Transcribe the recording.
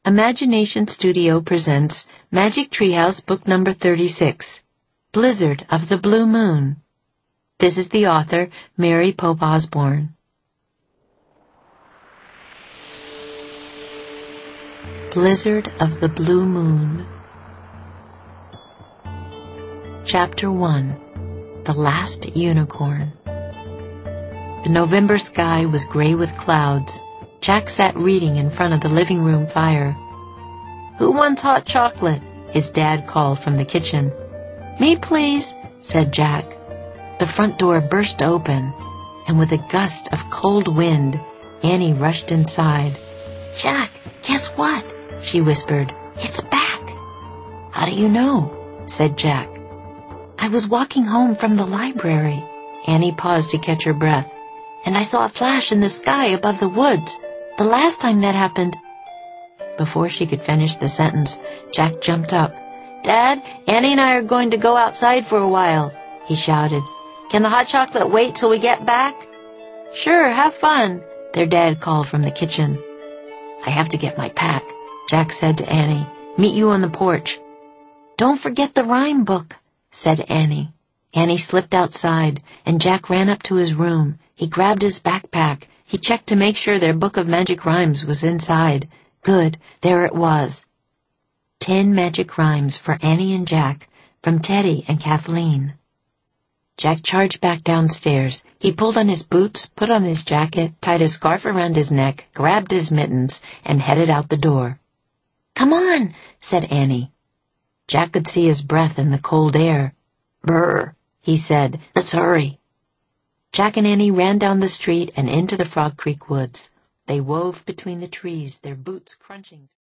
Imagination Studio presents Magic Treehouse Book Number 36, Blizzard of the Blue Moon. This is the author, Mary Pope Osborne. Blizzard of the Blue Moon. Chapter 1, The Last Unicorn. The November sky was gray with clouds. Jack sat reading in front of the living room fire. "Who wants hot chocolate?" his dad called from the kitchen. "Me, please," said Jack. The front door burst open, and with a gust of cold wind, Annie rushed inside. "Jack, guess what?" she whispered. "It's back." "How do you know?" said Jack. "I was walking home from the library." Annie paused to catch her breath. "And I saw a flash in the sky above the woods. The last time that happened..." Before she could finish the sentence, Jack jumped up. "Dad, Annie and I are going to go outside for a while," he shouted. "Can the hot chocolate wait till we get back?" "Sure, have fun," their dad called from the kitchen. "I have to get my pack," Jack said to Annie. "Meet you on the porch." "Don't forget the rhyme book," said Annie. Annie slipped outside, and Jack ran up to his room. He grabbed his backpack. He checked to make sure their book of magic rhymes was inside. Good, there it was. 10 magic rhymes for Annie and Jack, from Teddy and Kathleen. Jack charged back downstairs. He pulled on his boots, put on his jacket, tied a scarf around his neck, grabbed his mittens, and headed out the door. "Come on," said Annie. Jack could see his breath in the cold air. "Brr," he said. "Let's hurry." Jack and Annie ran down the street and into the Frog Creek woods. They wove between the trees, their boots crunching.